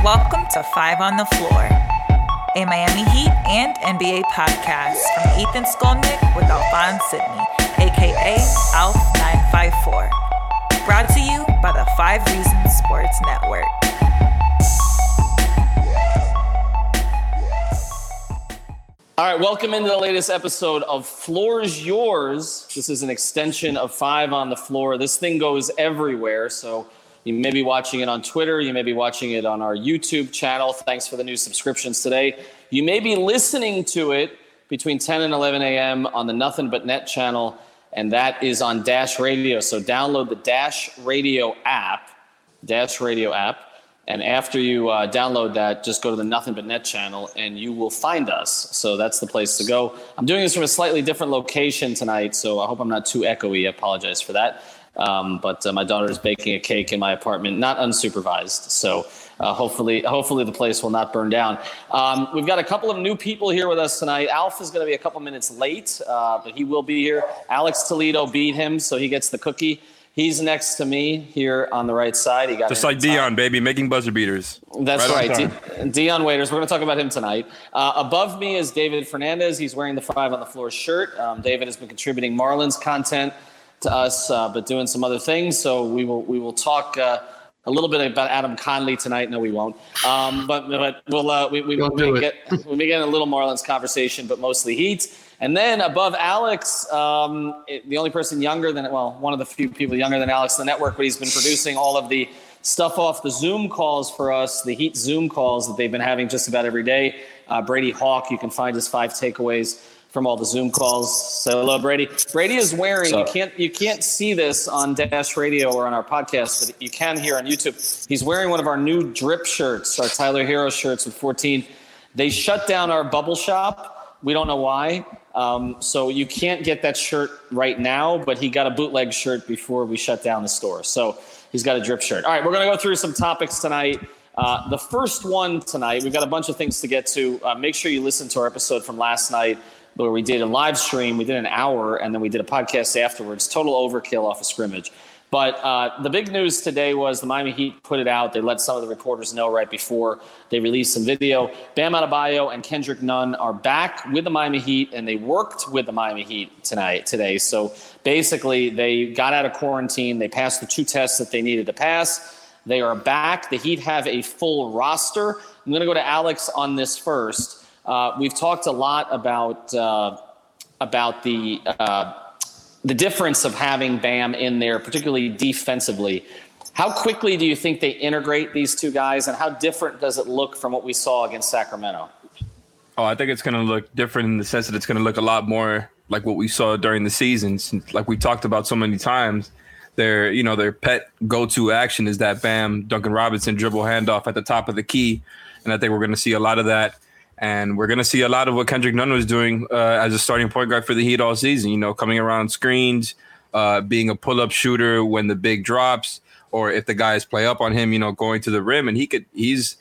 Welcome to Five on the Floor, a Miami Heat and NBA podcast from Ethan Skolnick with Alphonse Sidney, aka Alf954. Brought to you by the 5 Reasons Sports Network. All right, welcome into the latest episode of Floor's Yours. This is an extension of Five on the Floor. This thing goes everywhere, so you may be watching it on Twitter. You may be watching it on our YouTube channel. Thanks for the new subscriptions today. You may be listening to it between 10 and 11 a.m. on the Nothing But Net channel, and that is on Dash Radio. So download the Dash Radio app, and after you download that, just go to the Nothing But Net channel, and you will find us. So that's the place to go. I'm doing this from a slightly different location tonight, so I hope I'm not too echoey. I apologize for that. But my daughter is baking a cake in my apartment, not unsupervised. So hopefully the place will not burn down. We've got a couple of new people here with us tonight. Alf is going to be a couple minutes late, but he will be here. Alex Toledo beat him, so he gets the cookie. He's next to me here on the right side. He got just like Dion, baby, making buzzer beaters. That's right. Dion Waiters. We're going to talk about him tonight. Above me is David Fernandez. He's wearing the Five on the Floor shirt. David has been contributing Marlins content to us, but doing some other things. So we will talk a little bit about Adam Conley tonight. No, we won't. But we'll we get a little Marlins conversation, but mostly Heat. And then above Alex, the only person younger than, one of the few people younger than Alex in the network, but he's been producing all of the stuff off the Zoom calls for us, the Heat Zoom calls that they've been having just about every day. Brady Hawk, you can find his 5 takeaways from all the Zoom calls. So hello, Brady. Brady is wearing, you can't see this on Dash Radio or on our podcast, but you can here on YouTube. He's wearing one of our new drip shirts, our Tyler Hero shirts with 14. They shut down our bubble shop. We don't know why. So you can't get that shirt right now, but he got a bootleg shirt before we shut down the store. So he's got a drip shirt. All right, we're going to go through some topics tonight. The first one tonight, we've got a bunch of things to get to. Make sure you listen to our episode from last night where we did a live stream. We did an hour, and then we did a podcast afterwards. Total overkill off a scrimmage. But the big news today was the Miami Heat put it out. They let some of the reporters know right before they released some video. Bam Adebayo and Kendrick Nunn are back with the Miami Heat, and they worked with the Miami Heat today. So basically, they got out of quarantine. They passed the 2 tests that they needed to pass. They are back. The Heat have a full roster. I'm going to go to Alex on this first. We've talked a lot about the difference of having Bam in there, particularly defensively. How quickly do you think they integrate these 2 guys, and how different does it look from what we saw against Sacramento? Oh, I think it's going to look different in the sense that it's going to look a lot more like what we saw during the seasons. Like we talked about so many times, their pet go-to action is that Bam, Duncan Robinson dribble handoff at the top of the key, and I think we're going to see a lot of that. And we're going to see a lot of what Kendrick Nunn was doing as a starting point guard for the Heat all season, coming around screens, being a pull-up shooter when the big drops, or if the guys play up on him, going to the rim. And he's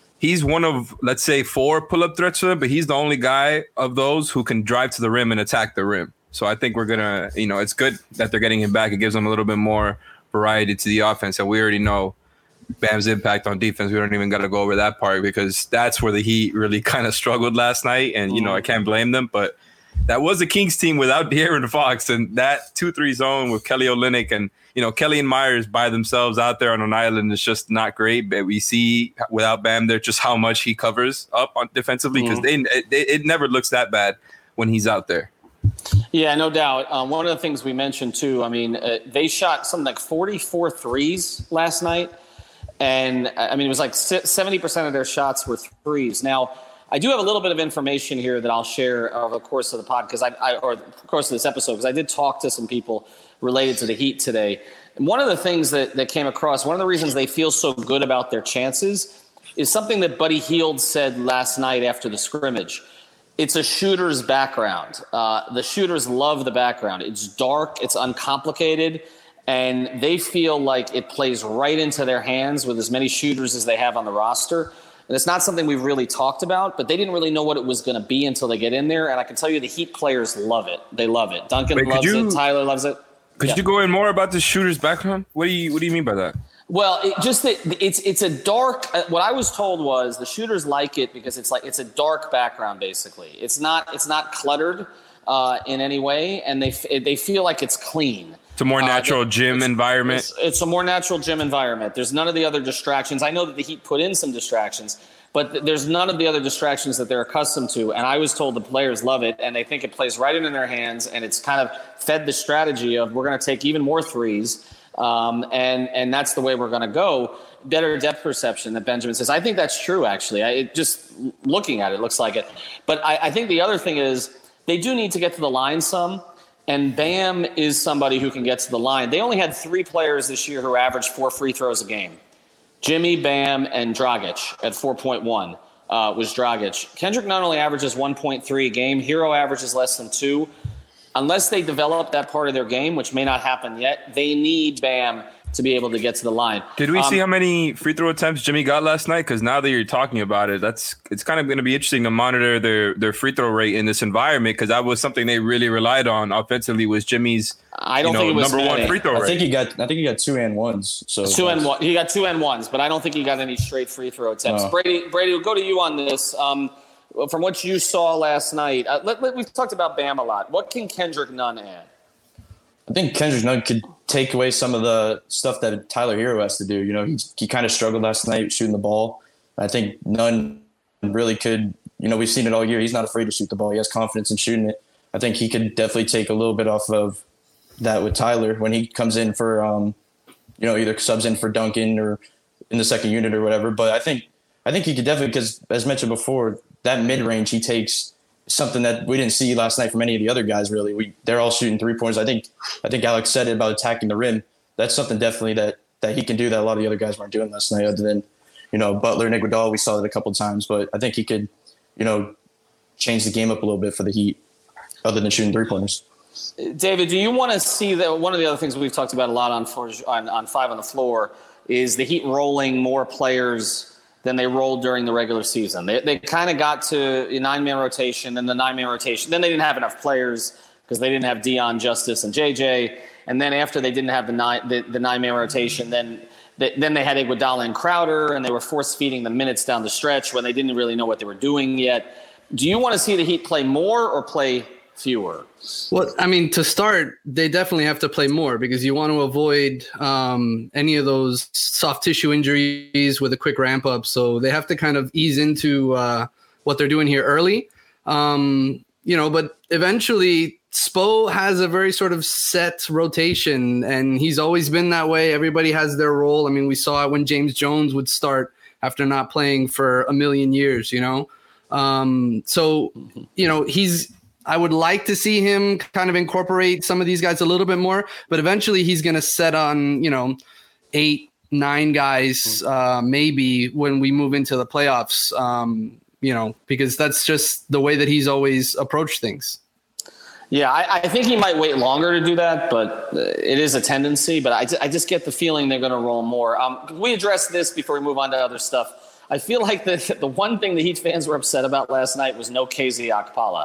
one of, let's say, 4 pull-up threats for them, but he's the only guy of those who can drive to the rim and attack the rim. So I think we're going to, it's good that they're getting him back. It gives them a little bit more variety to the offense. And we already know Bam's impact on defense. We don't even got to go over that part because that's where the Heat really kind of struggled last night. And, I can't blame them. But that was the Kings team without De'Aaron Fox. And that 2-3 zone with Kelly Olynyk and, Kelly and Myers by themselves out there on an island is just not great. But we see without Bam there just how much he covers up on defensively because it never looks that bad when he's out there. Yeah, no doubt. One of the things we mentioned, too, they shot something like 44 threes last night. And, it was like 70% of their shots were threes. Now, I do have a little bit of information here that I'll share over the course of the pod or the course of this episode, because I did talk to some people related to the Heat today. And one of the things that came across, one of the reasons they feel so good about their chances is something that Buddy Hield said last night after the scrimmage. It's a shooter's background. The shooters love the background. It's dark. It's uncomplicated. And they feel like it plays right into their hands with as many shooters as they have on the roster. And it's not something we've really talked about, but they didn't really know what it was going to be until they get in there. And I can tell you the Heat players love it. They love it. Duncan loves it. Tyler loves it. Could you go in more about the shooter's background? What do you mean by that? Well, it's a dark. What I was told was the shooters like it because it's a dark background. Basically, it's not cluttered in any way, and they feel like it's clean. It's a more natural gym environment. It's a more natural gym environment. There's none of the other distractions. I know that the Heat put in some distractions, but there's none of the other distractions that they're accustomed to. And I was told the players love it, and they think it plays right into their hands, and it's kind of fed the strategy of we're going to take even more threes. And that's the way we're going to go. Better depth perception that Benjamin says. I think that's true, actually. Just looking at it, looks like it. But I think the other thing is they do need to get to the line some, and Bam is somebody who can get to the line. They only had 3 players this year who averaged 4 free throws a game. Jimmy, Bam, and Dragic at 4.1 was Dragic. Kendrick not only averages 1.3 a game, Hero averages less than 2. Unless they develop that part of their game, which may not happen yet, they need Bam to be able to get to the line. Did we see how many free throw attempts Jimmy got last night? Because now that you're talking about it, it's kind of going to be interesting to monitor their free throw rate in this environment, because that was something they really relied on offensively, was Jimmy's I don't think it was number one free throw rate. I think he got 2 and 1s. So 2 and 1. He got 2 and 1s, but I don't think he got any straight free throw attempts. No. Brady, we'll go to you on this. From what you saw last night, we've talked about Bam a lot. What can Kendrick Nunn add? I think Kendrick Nunn could take away some of the stuff that Tyler Hero has to do. He kind of struggled last night shooting the ball. I think Nunn really could. We've seen it all year. He's not afraid to shoot the ball. He has confidence in shooting it. I think he could definitely take a little bit off of that with Tyler when he comes in for, either subs in for Duncan or in the second unit or whatever. But I think he could definitely, because as mentioned before, that mid-range he takes something that we didn't see last night from any of the other guys, really. They're all shooting 3-pointers. I think Alex said it about attacking the rim. That's something definitely that he can do that a lot of the other guys weren't doing last night, other than, Butler and Iguodala. We saw it a couple of times, but I think he could, change the game up a little bit for the Heat, other than shooting 3-pointers. David, do you want to see that? One of the other things we've talked about a lot on 5 on the floor is the Heat rolling more players than they rolled during the regular season. They kind of got to a 9-man rotation, and the 9-man rotation. Then they didn't have enough players because they didn't have Dion, Justice, and JJ. And then after they didn't have the 9-man rotation, then they had Iguodala and Crowder, and they were force-feeding the minutes down the stretch when they didn't really know what they were doing yet. Do you want to see the Heat play more or play fewer? Well, I mean, to start, they definitely have to play more, because you want to avoid any of those soft tissue injuries with a quick ramp up. So they have to kind of ease into what they're doing here early. But eventually Spo has a very sort of set rotation, and he's always been that way. Everybody has their role. I mean, we saw it when James Jones would start after not playing for a million years, I would like to see him kind of incorporate some of these guys a little bit more, but eventually he's going to set on, 8, 9 guys, maybe when we move into the playoffs, because that's just the way that he's always approached things. Yeah, I think he might wait longer to do that, but it is a tendency. But I just get the feeling they're going to roll more. We addressed this before we move on to other stuff. I feel like the one thing the Heat fans were upset about last night was no KZ Okpala.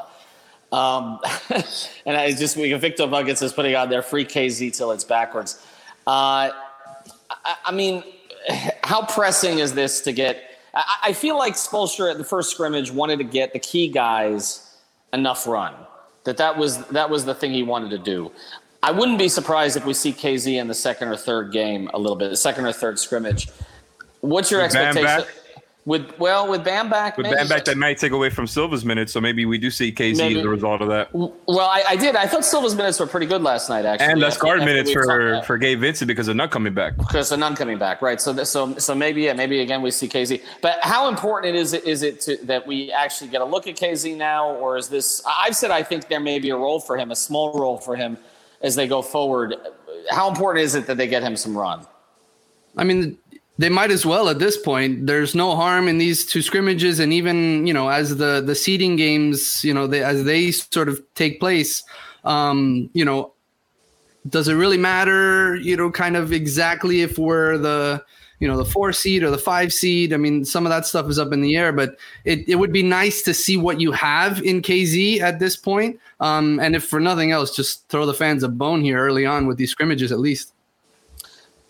And Victor Buckets is putting on their free KZ till it's backwards. I mean, how pressing is this to get? I feel like Spoelstra at the first scrimmage wanted to get the key guys enough run. That was the thing he wanted to do. I wouldn't be surprised if we see KZ in the second or third game a little bit, the second or third scrimmage. What's your expectation? With Bam back, that might take away from Silva's minutes, so maybe we do see KZ as a result of that. Well, I did. I thought Silva's minutes were pretty good last night, actually. And less guard minutes for Gabe Vincent because of Nunn coming back. Right? So maybe again we see KZ. But how important is it that we actually get a look at KZ now, or is this? I've said I think there may be a role for him, a small role for him as they go forward. How important is it that they get him some run? I mean, they might as well at this point. There's no harm in these 2 scrimmages, and even as the seeding games as they sort of take place, does it really matter? Kind of exactly if we're the 4 seed or the 5 seed. I mean, some of that stuff is up in the air, but it would be nice to see what you have in KZ at this point. And if for nothing else, just throw the fans a bone here early on with these scrimmages at least.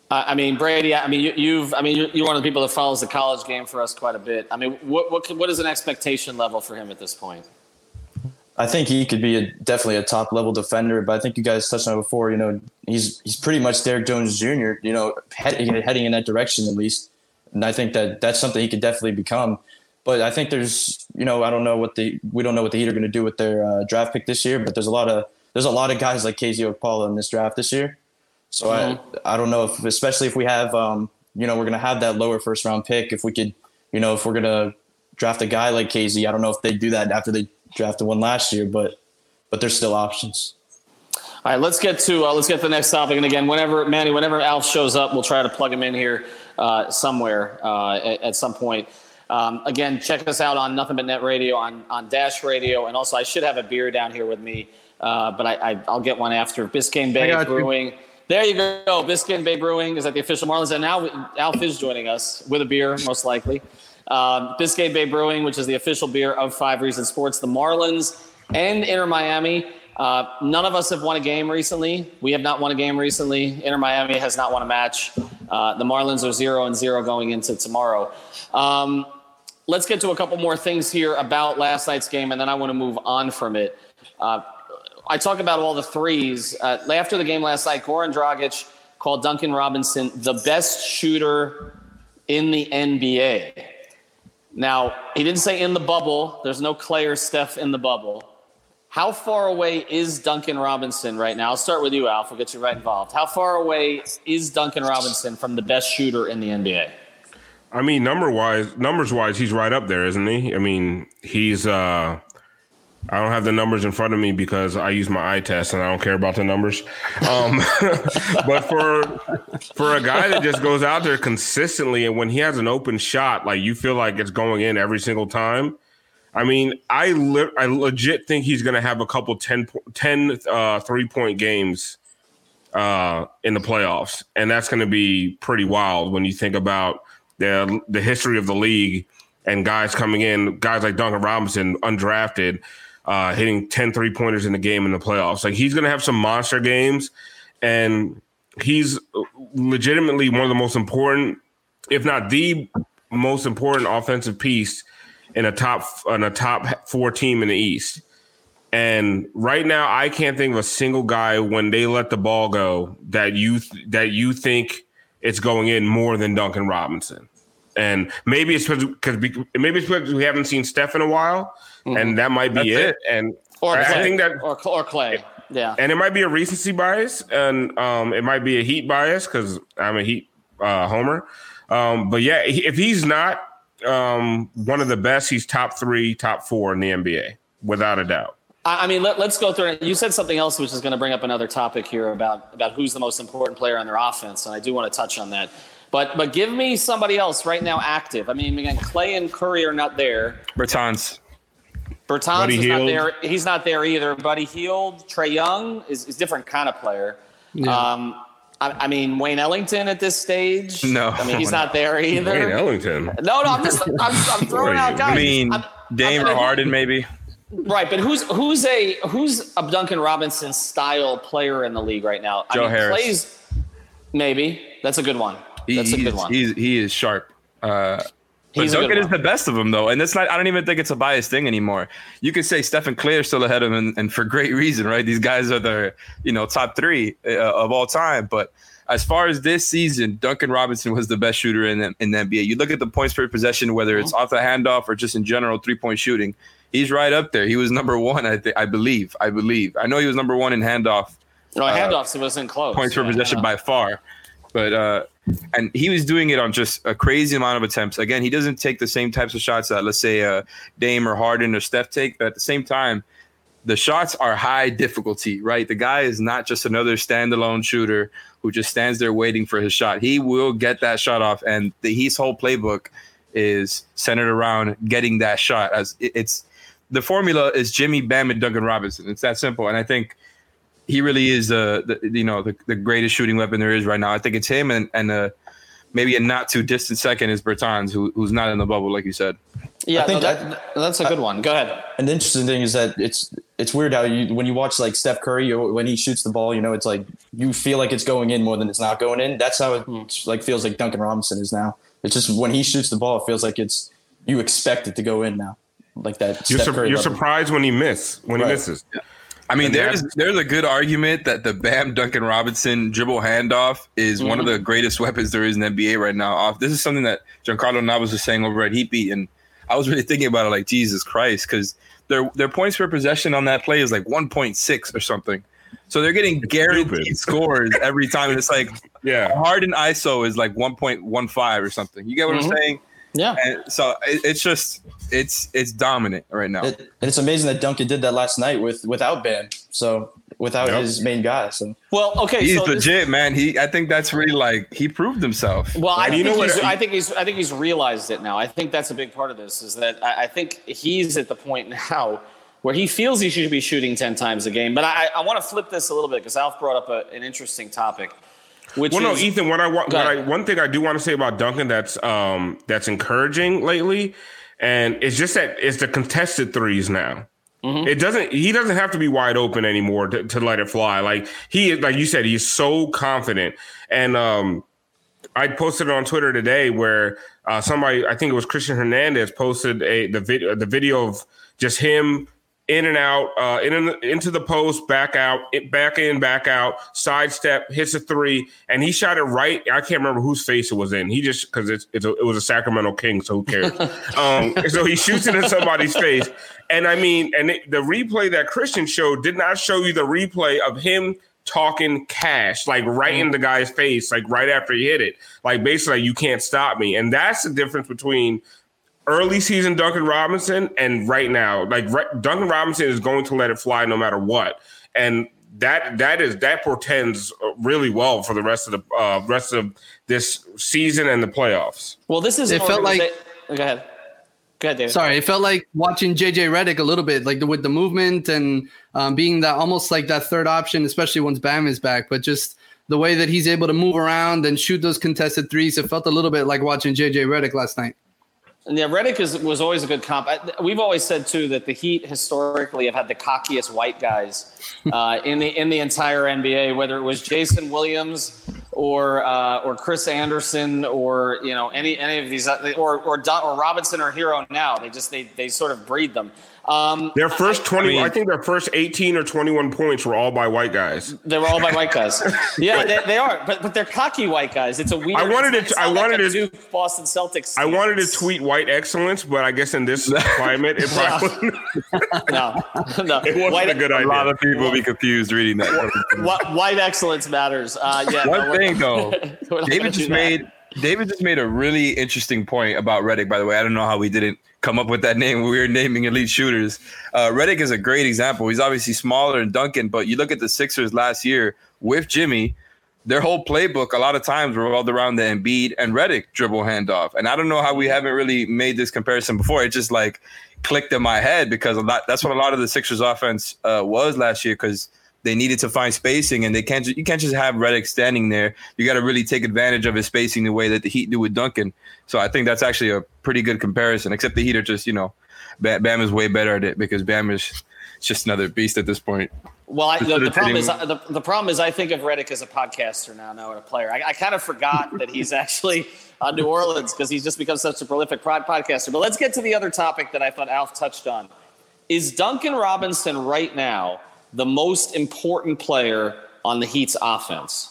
I mean, Brady. I mean, you're one of the people that follows the college game for us quite a bit. I mean, what is an expectation level for him at this point? I think he could be definitely a top level defender, but I think you guys touched on it before. You know, he's pretty much Derrick Jones Jr. You know, heading in that direction at least, and I think that's something he could definitely become. But I think there's, you know, we don't know what the Heat are going to do with their draft pick this year. But there's a lot of guys like KZ Okpala in this draft this year. So I don't know especially if we have, you know, we're going to have that lower first round pick. If we could, you know, if we're going to draft a guy like KZ, I don't know if they do that after they drafted one last year, but there's still options. All right, let's get to the next topic. And again, whenever Alf shows up, we'll try to plug him in here somewhere at some point. Again, check us out on Nothing But Net Radio, on Dash Radio, and also I should have a beer down here with me, but I'll get one after. Biscayne Bay Brewing. There you go. Biscayne Bay Brewing is at the official Marlins, and now Alf is joining us with a beer, most likely. Biscayne Bay Brewing, which is the official beer of 5 Reasons Sports. The Marlins and Inter Miami. None of us have won a game recently. We have not won a game recently. Inter Miami has not won a match. The Marlins are 0-0 going into tomorrow. Let's get to a couple more things here about last night's game, and then I want to move on from it. I talk about all the threes. After the game last night, Goran Dragic called Duncan Robinson the best shooter in the NBA. Now, he didn't say in the bubble. There's no Clay or Steph in the bubble. How far away is Duncan Robinson right now? I'll start with you, Alf. We'll get you right involved. How far away is Duncan Robinson from the best shooter in the NBA? I mean, numbers wise, he's right up there, isn't he? I mean, he's I don't have the numbers in front of me because I use my eye test and I don't care about the numbers. But for a guy that just goes out there consistently, and when he has an open shot, like you feel like it's going in every single time. I mean, I legit think he's going to have a couple 10 3-point games in the playoffs. And that's going to be pretty wild when you think about the history of the league and guys coming in, guys like Duncan Robinson, undrafted, hitting 10 3-pointers in the game in the playoffs. Like, he's going to have some monster games, and he's legitimately one of the most important, if not the most important offensive piece in a top 4 team in the East. And right now, I can't think of a single guy when they let the ball go that you think it's going in more than Duncan Robinson. And maybe it's because we haven't seen Steph in a while, and that might be it. And or I think that or Clay, yeah. And it might be a recency bias, and it might be a Heat bias because I'm a Heat homer. But yeah, if he's not one of the best, he's top 3, top 4 in the NBA, without a doubt. I mean, let's go through it. You said something else, which is going to bring up another topic here about who's the most important player on their offense, and I do want to touch on that. But give me somebody else right now active. I mean, again, Clay and Curry are not there. Bertans is not there. He's not there either. Buddy Hield, Trae Young is a different kind of player. Yeah. I mean, Wayne Ellington at this stage. No, I mean, he's not there either. Wayne Ellington. No, I'm throwing out guys. I mean, Dame or Harden maybe. Right, but who's a Duncan Robinson style player in the league right now? Joe Harris. Clay's, maybe that's a good one. That's a good one. He is sharp. But Duncan is the best of them, though, and it's not. I don't even think it's a biased thing anymore. You could say Steph and Clay are still ahead of him, and for great reason, right? These guys are the top 3 of all time. But as far as this season, Duncan Robinson was the best shooter in the NBA. You look at the points per possession, whether it's off the handoff or just in general 3-point shooting. He's right up there. He was number 1, I believe. I know he was number 1 in handoff. No, handoffs wasn't close. Points per possession by far. But and he was doing it on just a crazy amount of attempts. Again, he doesn't take the same types of shots that, let's say, Dame or Harden or Steph take. But at the same time, the shots are high difficulty, right? The guy is not just another standalone shooter who just stands there waiting for his shot. He will get that shot off, and his whole playbook is centered around getting that shot. As it's the formula is Jimmy, Bam, and Duncan Robinson. It's that simple, and I think he really is the greatest shooting weapon there is right now. I think it's him and maybe a not too distant second is Bertans, who's not in the bubble, like you said. Yeah, that's a good one. Go ahead. An interesting thing is that it's weird how when you watch like Steph Curry or when he shoots the ball, it's like you feel like it's going in more than it's not going in. That's how it like feels like Duncan Robinson is now. It's just when he shoots the ball, it feels like you expect it to go in now, like that. You're surprised when he misses. Yeah. I mean, there's a good argument that the Bam Duncan Robinson dribble handoff is one of the greatest weapons there is in the NBA right now. This is something that Giancarlo Navas was saying over at Heat Beat, and I was really thinking about it like, Jesus Christ, because their points per possession on that play is like 1.6 or something. So they're getting guaranteed scores every time. And it's like Harden ISO is like 1.15 or something. You get what I'm saying? Yeah. And so it's dominant right now. And it's amazing that Duncan did that last night without Bam. So without his main guy. So he's legit, man. I think that's really like he proved himself. Well, I think he's realized it now. I think that's a big part of this is that I think he's at the point now where he feels he should be shooting 10 times a game. But I want to flip this a little bit because Alf brought up an interesting topic. Ethan, one thing I do want to say about Duncan that's encouraging lately, and it's just that it's the contested threes now. Mm-hmm. He doesn't have to be wide open anymore to let it fly. Like you said, he's so confident. And I posted it on Twitter today where somebody, I think it was Christian Hernandez, posted the video of just him in and out, into the post, back out, back in, back out, sidestep, hits a three, and he shot it right. I can't remember whose face it was in. He just because it was a Sacramento King, so who cares? So he shoots it in somebody's face, and I mean, the replay that Christian showed did not show you the replay of him talking cash, like right in the guy's face, like right after he hit it, like basically you can't stop me, and that's the difference between early season Duncan Robinson and right now. Like Duncan Robinson is going to let it fly no matter what, and that portends really well for the rest of this season and the playoffs. Well, this is. It felt like. Go ahead, David. Sorry, it felt like watching JJ Redick a little bit, like with the movement and being that almost like that third option, especially once Bam is back. But just the way that he's able to move around and shoot those contested threes, it felt a little bit like watching JJ Redick last night. And yeah, Redick was always a good comp. We've always said too that the Heat historically have had the cockiest white guys in the entire NBA, whether it was Jason Williams or Chris Anderson or any of these or Robinson or Hero now. They sort of breed them. Their first 20, I think their first 18 or 21 points were all by white guys. They were all by white guys. Yeah, they are, but they're cocky white guys. It's a weird. I wanted to Duke Boston Celtics. I wanted to tweet white excellence, but I guess in this climate, it probably no, it wasn't a good idea. A lot of people will be confused reading that. White excellence matters. One thing though, David just made a really interesting point about Redick. By the way, I don't know how we didn't come up with that name when we were naming elite shooters. Redick is a great example. He's obviously smaller than Duncan, but you look at the Sixers last year with Jimmy, their whole playbook a lot of times revolved around the Embiid and Redick dribble handoff. And I don't know how we haven't really made this comparison before. It just like clicked in my head because that's what a lot of the Sixers offense was last year, because they needed to find spacing, and you can't just have Redick standing there. You got to really take advantage of his spacing the way that the Heat do with Duncan. So I think that's actually a pretty good comparison, except the Heat are just, Bam is way better at it because Bam is just another beast at this point. Well, the problem is I think of Redick as a podcaster now, not a player. I kind of forgot that he's actually on New Orleans because he's just become such a prolific podcaster. But let's get to the other topic that I thought Alf touched on. Is Duncan Robinson right now the most important player on the Heat's offense?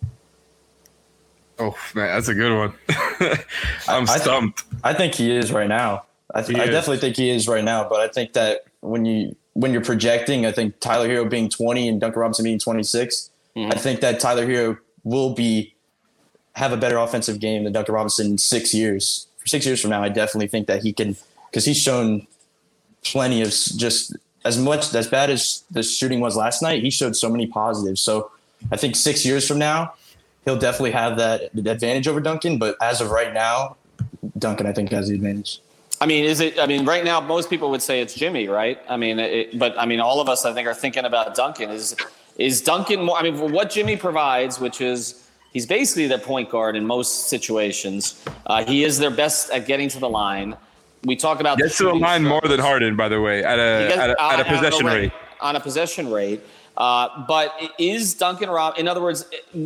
Oh, man, that's a good one. I'm stumped. I think he is right now. I definitely think he is right now, but I think that when you're projecting, I think Tyler Hero being 20 and Duncan Robinson being 26, I think that Tyler Hero will have a better offensive game than Duncan Robinson in 6 years. For 6 years from now, I definitely think that he can, because he's shown plenty of just as bad as the shooting was last night, he showed so many positives. So I think 6 years from now, he'll definitely have that advantage over Duncan. But as of right now, Duncan, I think, has the advantage. Right now, most people would say it's Jimmy, right? But all of us, I think, are thinking about Duncan. Is Duncan more? What Jimmy provides, which is he's basically their point guard in most situations. He is their best at getting to the line. We talk about gets to the line more than Harden, by the way, at a possession rate. on a possession rate. But is Duncan Robinson, in other words,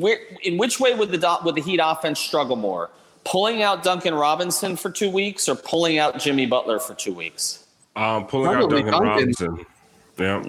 in which way would the Heat offense struggle more? Pulling out Duncan Robinson for 2 weeks or pulling out Jimmy Butler for 2 weeks? Pulling out Duncan Robinson. Yeah.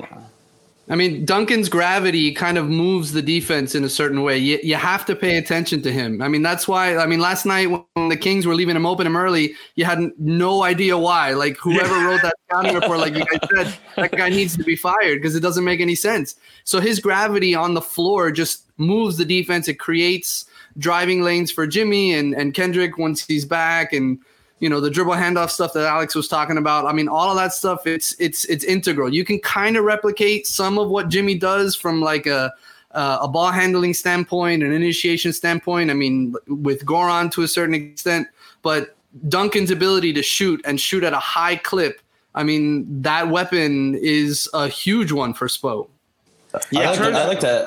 I mean, Duncan's gravity kind of moves the defense in a certain way. You have to pay attention to him. I mean, that's why, last night when the Kings were leaving him open early, you had no idea why. Like, whoever wrote that scouting report, like you guys said, that guy needs to be fired because it doesn't make any sense. So his gravity on the floor just moves the defense. It creates driving lanes for Jimmy and Kendrick once he's back, and the dribble handoff stuff that Alex was talking about. I mean, all of that stuff, it's integral. You can kind of replicate some of what Jimmy does from like a ball handling standpoint, an initiation standpoint. I mean, with Goran to a certain extent, but Duncan's ability to shoot at a high clip, I mean, that weapon is a huge one for Spo. Yeah, I'd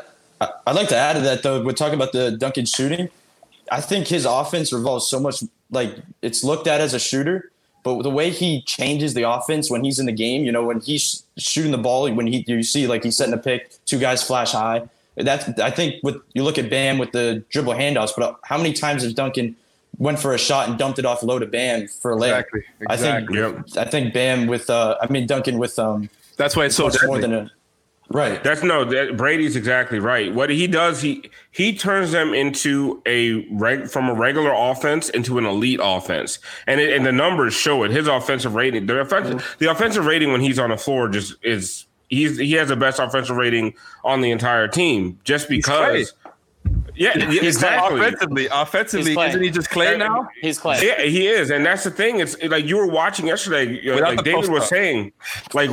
like to add to that, though. We're talking about the Duncan shooting. I think his offense revolves so much, like, it's looked at as a shooter, but the way he changes the offense when he's in the game, when he's shooting the ball, when you see like he's setting a pick, two guys flash high. I think you look at Bam with the dribble handoffs, but how many times has Duncan went for a shot and dumped it off low to Bam for a layup? Exactly. I think Bam with Duncan with that's why it's so more than right. Brady's exactly right. What he does, he turns them into from a regular offense into an elite offense, and the numbers show it. His offensive rating, the offensive rating when he's on the floor just is he has the best offensive rating on the entire team just because. Yeah, exactly. Offensively, isn't he just Clay now? He's Clay. Yeah, he is, and that's the thing. It's like you were watching yesterday. Like David was saying, like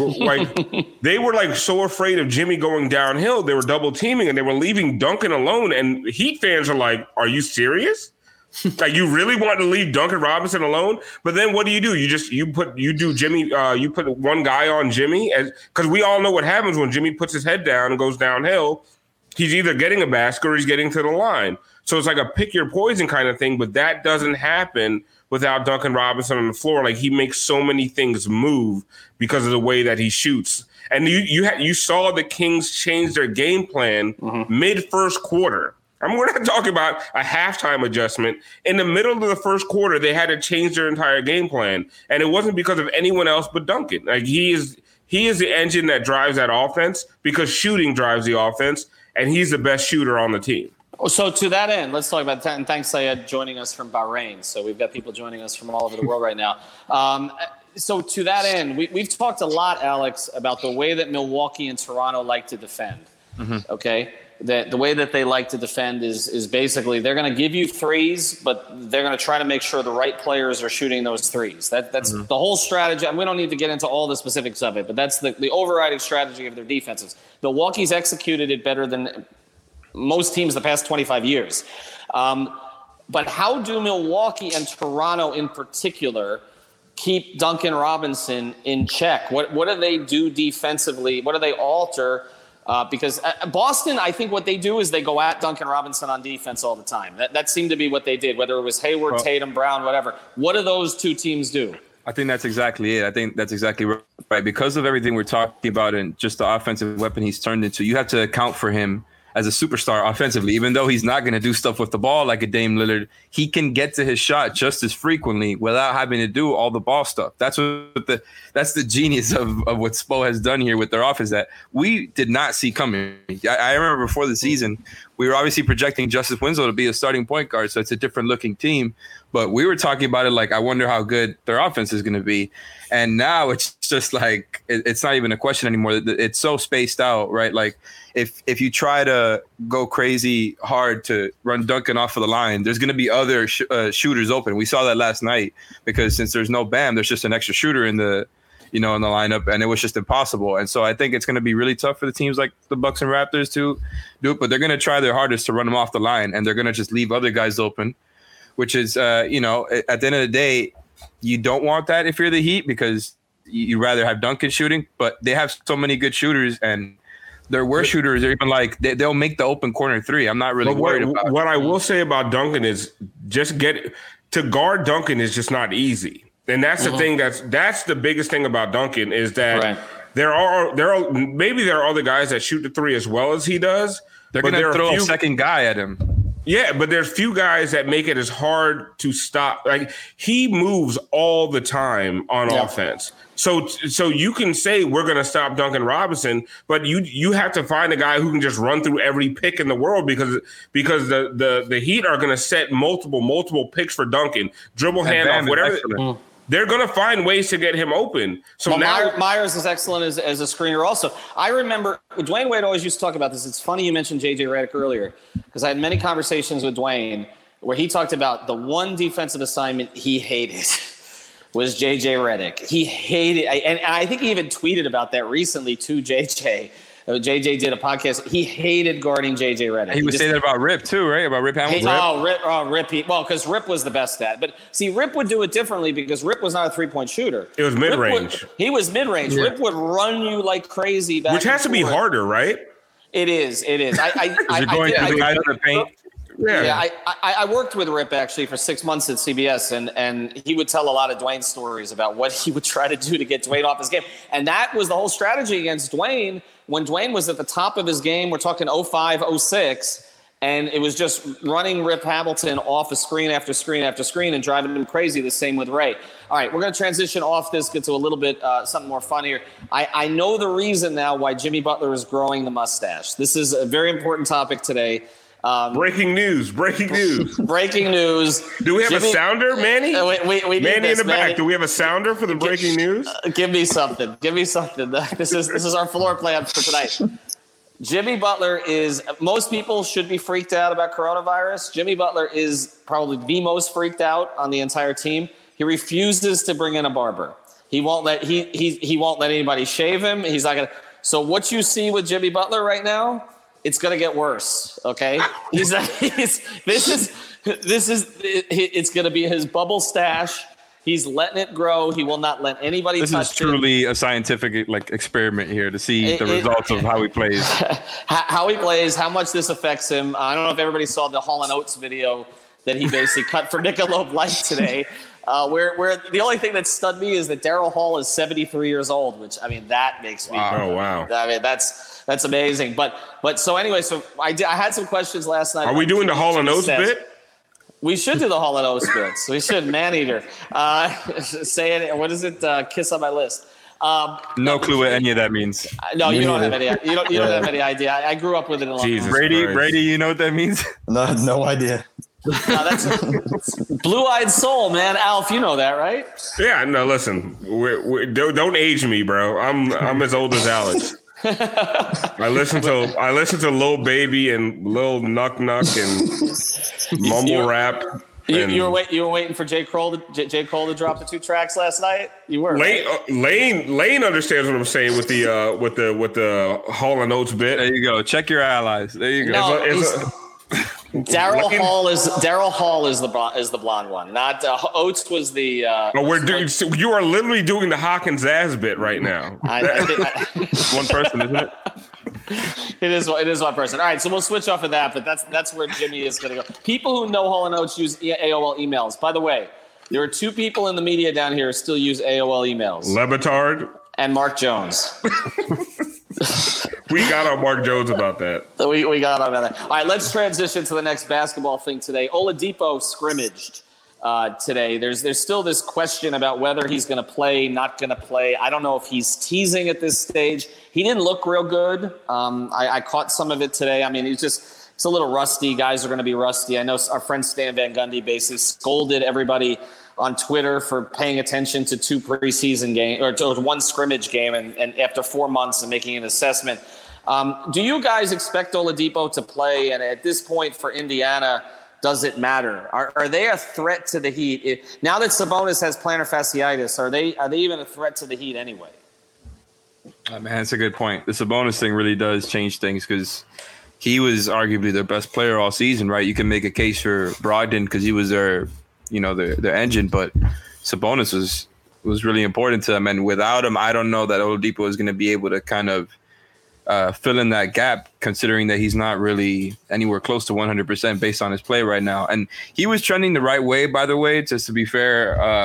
they were like so afraid of Jimmy going downhill. They were double teaming, and they were leaving Duncan alone. And Heat fans are like, "Are you serious? Like you really want to leave Duncan Robinson alone?" But then what do? You do Jimmy. You put one guy on Jimmy, because we all know what happens when Jimmy puts his head down and goes downhill. He's either getting a basket or he's getting to the line. So it's like a pick your poison kind of thing, but that doesn't happen without Duncan Robinson on the floor. Like he makes so many things move because of the way that he shoots. And you saw the Kings change their game plan mid first quarter. I mean, we're not talking about a halftime adjustment. In the middle of the first quarter, they had to change their entire game plan. And it wasn't because of anyone else but Duncan. Like he is the engine that drives that offense because shooting drives the offense. And he's the best shooter on the team. So to that end, let's talk about that. And thanks, Syed, joining us from Bahrain. So we've got people joining us from all over the world right now. So to that end, we've talked a lot, Alex, about the way that Milwaukee and Toronto like to defend. Okay? The way that they like to defend is basically they're going to give you threes, but they're going to try to make sure the right players are shooting those threes. That's the whole strategy. And we don't need to get into all the specifics of it, but that's the overriding strategy of their defenses. Milwaukee's executed it better than most teams the past 25 years. But how do Milwaukee and Toronto in particular keep Duncan Robinson in check? What do they do defensively? What do they alter? Because Boston, I think what they do is they go at Duncan Robinson on defense all the time. That seemed to be what they did, whether it was Hayward, Tatum, Brown, whatever. What do those two teams do? I think that's exactly it. I think that's exactly right. Because of everything we're talking about and just the offensive weapon he's turned into, you have to account for him as a superstar offensively. Even though he's not going to do stuff with the ball like a Dame Lillard, he can get to his shot just as frequently without having to do all the ball stuff. That's the genius of what Spo has done here with their offense that we did not see coming. I remember before the season, we were obviously projecting Justice Winslow to be a starting point guard, so it's a different looking team. But we were talking about it like, I wonder how good their offense is going to be. And now it's just like, it's not even a question anymore. It's so spaced out, right? Like if you try to go crazy hard to run Duncan off of the line, there's going to be other shooters open. We saw that last night because since there's no Bam, there's just an extra shooter in the lineup, and it was just impossible. And so I think it's going to be really tough for the teams like the Bucks and Raptors to do it, but they're going to try their hardest to run them off the line, and they're going to just leave other guys open, which is, at the end of the day, you don't want that if you're the Heat because you'd rather have Duncan shooting, but they have so many good shooters, and their worst shooters are even like they'll make the open corner three. I'm not really worried about it. What I will say about Duncan is to guard Duncan is just not easy. And that's the thing that's the biggest thing about Duncan is that there are maybe there are other guys that shoot the three as well as he does. They're going to throw a second guy at him. Yeah, but there's few guys that make it as hard to stop. Like, he moves all the time on offense. So you can say we're going to stop Duncan Robinson, but you have to find a guy who can just run through every pick in the world because the Heat are going to set multiple picks for Duncan, dribble handoff, whatever. They're going to find ways to get him open. So now Myers is excellent as a screener also. I remember Dwayne Wade always used to talk about this. It's funny you mentioned J.J. Redick earlier because I had many conversations with Dwayne where he talked about the one defensive assignment he hated was J.J. Redick. He hated – and I think he even tweeted about that recently to J.J. JJ did a podcast. He hated guarding JJ Redick. He would say that about Rip too, right? About Rip Hamilton. Rip. Well, because Rip was the best at it. But see, Rip would do it differently because Rip was not a three-point shooter. It was mid-range. He was mid-range. Yeah. Rip would run you like crazy back. Which has to be harder, right? It is. You're going to the guys in the paint. Yeah, I worked with Rip actually for 6 months at CBS, and he would tell a lot of Dwayne stories about what he would try to do to get Dwayne off his game. And that was the whole strategy against Dwayne. When Dwayne was at the top of his game, we're talking 05, 06, and it was just running Rip Hamilton off of screen after screen after screen and driving him crazy. The same with Ray. All right, we're going to transition off this, get to a little bit something more fun here. I know the reason now why Jimmy Butler is growing the mustache. This is a very important topic today. Breaking news. Breaking news. Do we have a sounder, Manny? We Manny in the back. Do we have a sounder for the breaking news? Give me something. This is our floor plan for tonight. Jimmy Butler is – most people should be freaked out about coronavirus. Jimmy Butler is probably the most freaked out on the entire team. He refuses to bring in a barber. He won't let he won't let anybody shave him. He's not going to – so what you see with Jimmy Butler right now – it's going to get worse, okay? It's going to be his bubble stash. He's letting it grow. He will not let anybody touch it. This is truly a scientific experiment here to see the results of how he plays. How he plays, how much this affects him. I don't know if everybody saw the Hall & Oates video that he basically cut for Michelob Light today, where the only thing that stunned me is that Daryl Hall is 73 years old, which, I mean, that makes me – Oh, wow. I mean, that's amazing. But so anyway, so I had some questions last night. Are we doing the Hall & Oates bit? We should do the Hall & Oates bits. We should. Man-eater. Say it. What is it? Kiss on my list. No clue what any of that means. No, you don't have any. You don't have any idea. I grew up with it a lot. Jesus Brady, you know what that means? No idea. No, that's Blue-Eyed Soul, man. Alf, you know that, right? Yeah. No, listen. Don't age me, bro. I'm as old as Alex. I listen to Lil Baby and Lil Nuck and mumble rap. You were waiting for J. Cole to drop the 2 tracks last night. You were. Lane understands what I'm saying with the Hall & Oates bit. There you go. Check your allies. There you go. No, Daryl Hall is the blonde one. Not Oates was the. You are literally doing the Hawkins ass bit right now. One person, isn't it? It is one person. All right, so we'll switch off of that, but that's where Jimmy is going to go. People who know Hall & Oates use AOL emails. By the way, there are 2 people in the media down here who still use AOL emails. Le Batard and Mark Jones. We got on Mark Jones about that. We got on that. All right, let's transition to the next basketball thing today. Oladipo scrimmaged today. There's still this question about whether he's going to play, not going to play. I don't know if he's teasing at this stage. He didn't look real good. I caught some of it today. I mean, it's a little rusty. Guys are going to be rusty. I know our friend Stan Van Gundy basically scolded everybody on Twitter for paying attention to 2 preseason games or to 1 scrimmage game and after 4 months and making an assessment. Do you guys expect Oladipo to play? And at this point for Indiana, does it matter? Are they a threat to the Heat? Now that Sabonis has plantar fasciitis, are they even a threat to the Heat anyway? Man, that's a good point. The Sabonis thing really does change things because he was arguably their best player all season, right? You can make a case for Brogdon because he was their engine, but Sabonis was really important to them. And without him, I don't know that Oladipo is going to be able to kind of fill in that gap, considering that he's not really anywhere close to 100% based on his play right now. And he was trending the right way, by the way, just to be fair.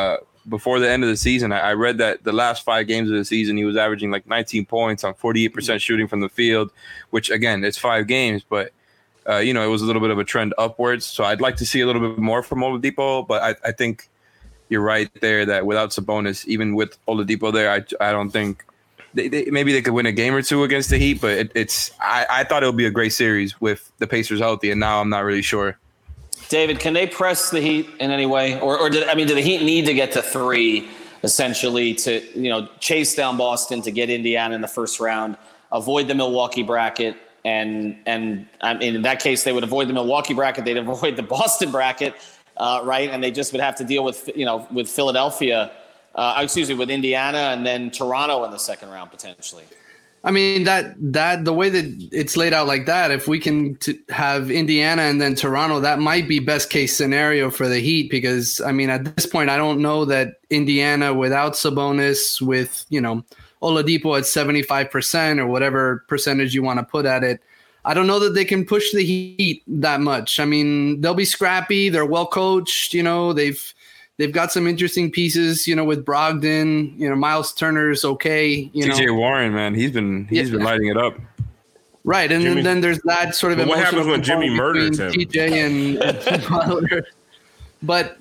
before the end of the season, I read that the last 5 games of the season, he was averaging like 19 points on 48% shooting from the field, which again, it's 5 games, but it was a little bit of a trend upwards. So I'd like to see a little bit more from Oladipo, but I think you're right there that without Sabonis, even with Oladipo there, I don't think maybe they could win a game or 2 against the Heat, but I thought it would be a great series with the Pacers healthy, and now I'm not really sure. David, can they press the Heat in any way? Or do the Heat need to get to 3 essentially to, chase down Boston to get Indiana in the first round, avoid the Milwaukee bracket? And I mean, in that case, they would avoid the Milwaukee bracket. They'd avoid the Boston bracket, right? And they just would have to deal with Philadelphia, with Indiana and then Toronto in the second round potentially. I mean, that the way that it's laid out like that, if we can have Indiana and then Toronto, that might be best case scenario for the Heat, because, I mean, at this point, I don't know that Indiana without Sabonis, with, Oladipo at 75% or whatever percentage you want to put at it, I don't know that they can push the Heat that much. I mean, they'll be scrappy. They're well coached. They've got some interesting pieces, with Brogdon, Miles Turner's okay. TJ Warren, man, he's been lighting it up. Right. And then there's that sort of what happens when Jimmy murders him? TJ and Butler. But,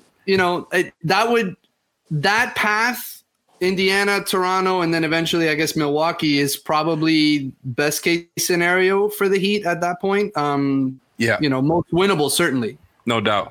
that path, Indiana, Toronto, and then eventually, I guess, Milwaukee is probably best case scenario for the Heat at that point. Most winnable, certainly. No doubt.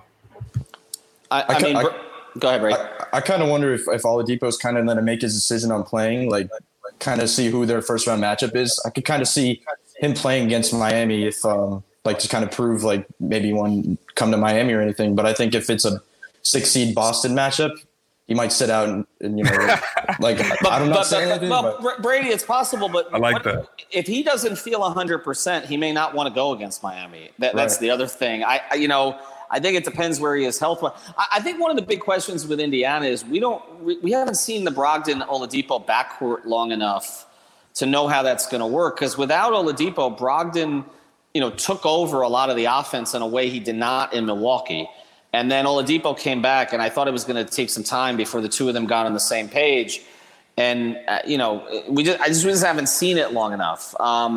Go ahead, Ray. I kind of wonder if Oladipo's kind of going to make his decision on playing, like kind of see who their first round matchup is. I could kind of see him playing against Miami if to kind of prove like maybe one come to Miami or anything. But I think if it's a 6 seed Boston matchup, he might sit out and I'm not saying anything. But Brady, it's possible, but I like that. If he doesn't feel 100%, he may not want to go against Miami. That's the other thing. I think it depends where he is health-wise. I think one of the big questions with Indiana is we haven't seen the Brogdon-Oladipo backcourt long enough to know how that's going to work. Because without Oladipo, Brogdon, took over a lot of the offense in a way he did not in Milwaukee. And then Oladipo came back, and I thought it was going to take some time before the two of them got on the same page. And I just haven't seen it long enough.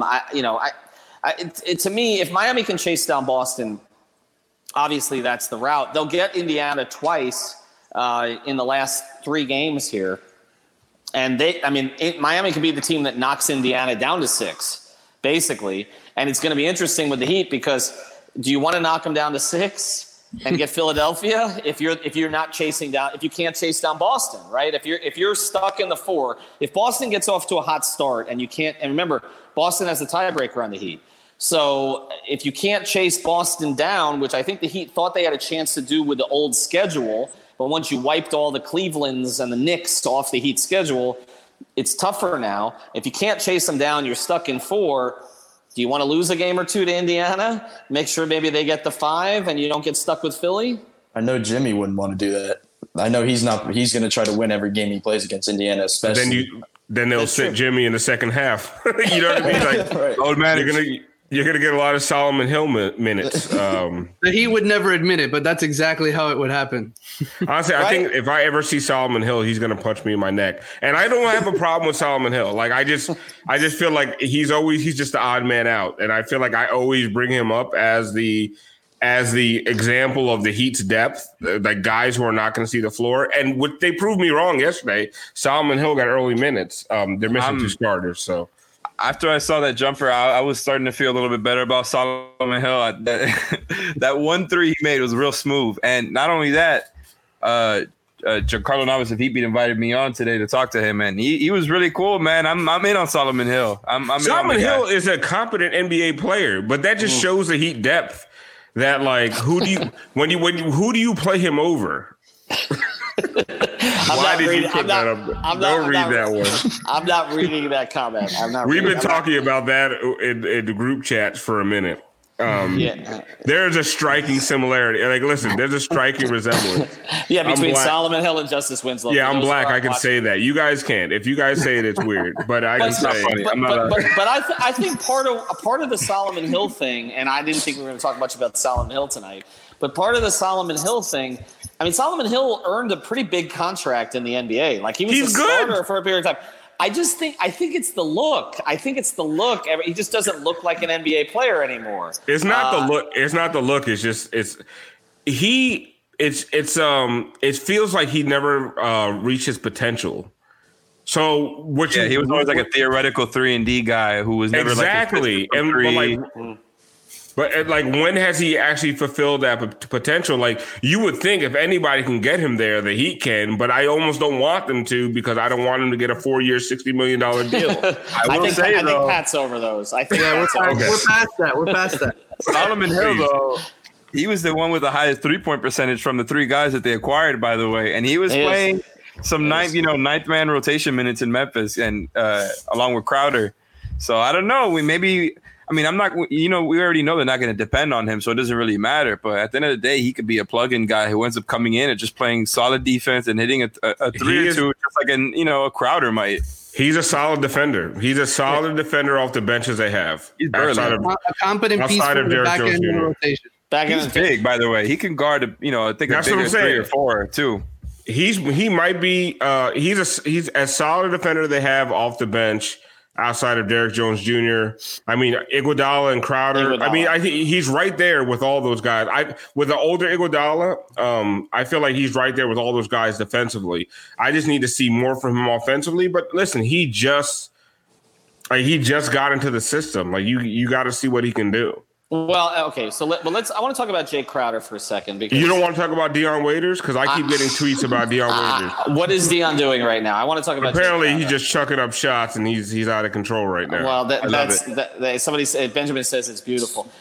To me, if Miami can chase down Boston, obviously that's the route. They'll get Indiana twice in the last 3 games here. And Miami could be the team that knocks Indiana down to 6, basically. And it's going to be interesting with the Heat, because do you want to knock them down to 6 and get Philadelphia if you're not chasing down, if you can't chase down Boston, right? If you're stuck in the 4, if Boston gets off to a hot start and you can't, and remember, Boston has the tiebreaker on the Heat. So if you can't chase Boston down, which I think the Heat thought they had a chance to do with the old schedule, but once you wiped all the Clevelands and the Knicks off the Heat schedule, it's tougher now. If you can't chase them down, you're stuck in 4. Do you want to lose a game or 2 to Indiana? Make sure maybe they get the 5 and you don't get stuck with Philly? I know Jimmy wouldn't want to do that. I know he's going to try to win every game he plays against Indiana, especially. Then they'll sit Jimmy in the second half. You know what I mean? Like, right. Old man, you're gonna get a lot of Solomon Hill minutes. He would never admit it, but that's exactly how it would happen. Honestly, I think if I ever see Solomon Hill, he's gonna punch me in my neck. And I don't have a problem with Solomon Hill. Like I just feel like he's just the odd man out, and I feel like I always bring him up as the example of the Heat's depth, like guys who are not going to see the floor. And they proved me wrong yesterday. Solomon Hill got early minutes. They're missing 2 starters, so. After I saw that jumper, I was starting to feel a little bit better about Solomon Hill. That 1-3 he made was real smooth. And not only that, Giancarlo Navas of Heatbeat invited me on today to talk to him, and he was really cool, man. I'm in on Solomon Hill. Solomon Hill is a competent NBA player, but that just shows the Heat depth. That like who do you play him over? Why did you put that up? Don't read that one. I'm not reading that comment. We've been talking about that in the group chats for a minute. There's a striking similarity. Like, listen, there's a striking resemblance. Yeah, between Solomon Hill and Justice Winslow. Yeah, I'm black. I can say that. You guys can't. If you guys say it, it's weird. But I can say it. But I think part of the Solomon Hill thing, and I didn't think we were going to talk much about Solomon Hill tonight, But part of the Solomon Hill thing, I mean, Solomon Hill earned a pretty big contract in the NBA. Like, he was a starter for a period of time. I think it's the look. He just doesn't look like an NBA player anymore. It's not the look. It's not the look. It's just it feels like he never reached his potential. So he was always like a theoretical 3-and-D guy who was never exactly. But when has he actually fulfilled that potential? Like, you would think if anybody can get him there, that he can. But I almost don't want them to, because I don't want him to get a 4-year, $60 million deal. I think Pat's over those. I think we're past that. We're past that. Solomon Hill, though, he was the one with the highest 3-point percentage from the 3 guys that they acquired, by the way, and he was playing some ninth man rotation minutes in Memphis, and along with Crowder. So I don't know. I'm not, we already know they're not going to depend on him, so it doesn't really matter. But at the end of the day, he could be a plug-in guy who ends up coming in and just playing solid defense and hitting a 3 or 2, just like a Crowder might. He's a solid defender. He's a solid defender off the bench as they have. He's a competent piece for the back end of the rotation. He's big, by the way. He can guard, I think a bigger 3 or 4 too. He might be. He's as solid a defender they have off the bench, outside of Derrick Jones Jr. I mean, Iguodala and Crowder. I mean, I think he's right there with all those guys. With the older Iguodala, I feel like he's right there with all those guys defensively. I just need to see more from him offensively. But listen, he just got into the system. Like, you got to see what he can do. Well, okay, so I want to talk about Jay Crowder for a second. Because you don't want to talk about Dion Waiters? Because I keep getting tweets about Dion Waiters. What is Dion doing right now? I want to talk about. Apparently, he's just chucking up shots, and he's out of control right now. Well, somebody said, Benjamin says it's beautiful.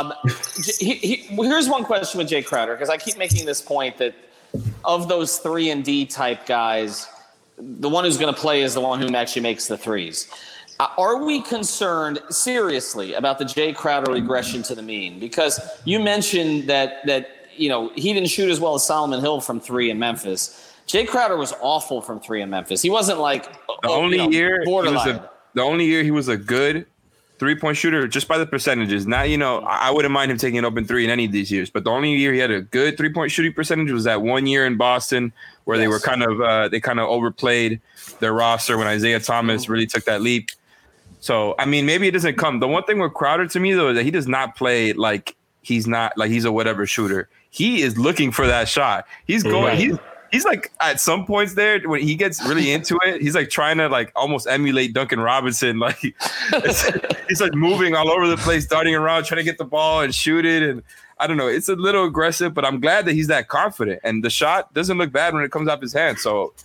Here's one question with Jay Crowder, because I keep making this point that of those 3-and-D type guys, the one who's going to play is the one who actually makes the threes. Are we concerned seriously about the Jay Crowder regression to the mean? Because you mentioned that he didn't shoot as well as Solomon Hill from 3 in Memphis. Jay Crowder was awful from 3 in Memphis. He wasn't like borderline. The only year he was a good 3-point shooter, just by the percentages. Now, I wouldn't mind him taking an open 3 in any of these years, but the only year he had a good 3-point shooting percentage was that 1 year in Boston, where they were kind of overplayed their roster when Isaiah Thomas really took that leap. So, I mean, maybe it doesn't come. The one thing with Crowder to me, though, is that he does not play like he's a whatever shooter. He is looking for that shot. He's going. He's like at some points there when he gets really into it, he's like trying to like almost emulate Duncan Robinson. Like he's like moving all over the place, darting around, trying to get the ball and shoot it. And I don't know, it's a little aggressive, but I'm glad that he's that confident. And the shot doesn't look bad when it comes off his hand. So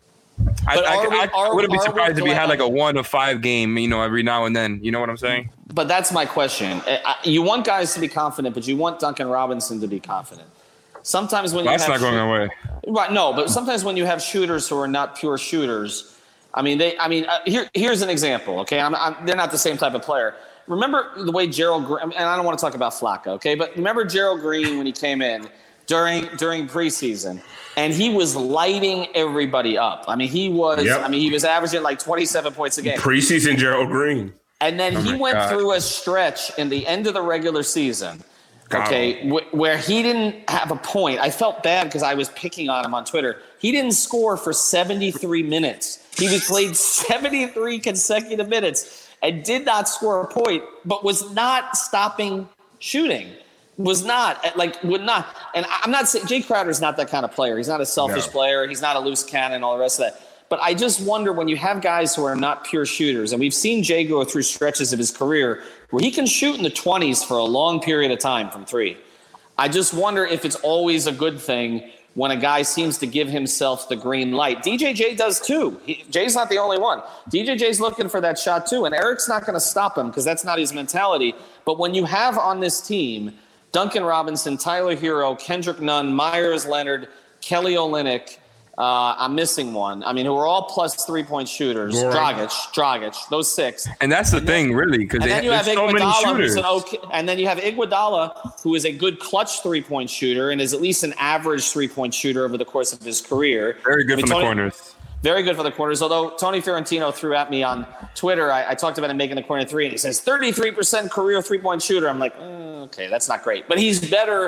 I wouldn't be surprised if he had like a 1 of 5 game, every now and then. You know what I'm saying? But that's my question. You want guys to be confident, but you want Duncan Robinson to be confident. Sometimes when that's not going away. Right? No, but sometimes when you have shooters who are not pure shooters, here's an example. Okay, they're not the same type of player. Remember the way Gerald Green, and I don't want to talk about Flacco, okay, but remember Gerald Green when he came in during preseason. And he was lighting everybody up. I mean, he was. Yep. I mean, he was averaging like 27 points a game. Preseason Gerald Green. And then he went through a stretch in the end of the regular season, where he didn't have a point. I felt bad because I was picking on him on Twitter. He didn't score for 73 minutes. He was played 73 consecutive minutes and did not score a point, but was not stopping shooting. Would not. And I'm not saying Jay Crowder is not that kind of player. He's not a selfish player. He's not a loose cannon, all the rest of that. But I just wonder when you have guys who are not pure shooters, and we've seen Jay go through stretches of his career where he can shoot in the 20s for a long period of time from 3. I just wonder if it's always a good thing when a guy seems to give himself the green light. DJJ does too. Jay's not the only one. DJJ's looking for that shot too, and Eric's not going to stop him because that's not his mentality. But when you have on this team Duncan Robinson, Tyler Hero, Kendrick Nunn, Myers Leonard, Kelly Olynyk, I'm missing one. I mean, who are all plus 3-point shooters. Dragic, those 6. And that's the thing, really, because then you have so many shooters. And then you have Iguodala, who is a good clutch 3-point shooter and is at least an average 3-point shooter over the course of his career. Very good from the corners. Very good for the corners. Although Tony Fiorentino threw at me on Twitter, I talked about him making the corner 3, and he says 33% career 3-point shooter. I'm like, okay, that's not great. But he's better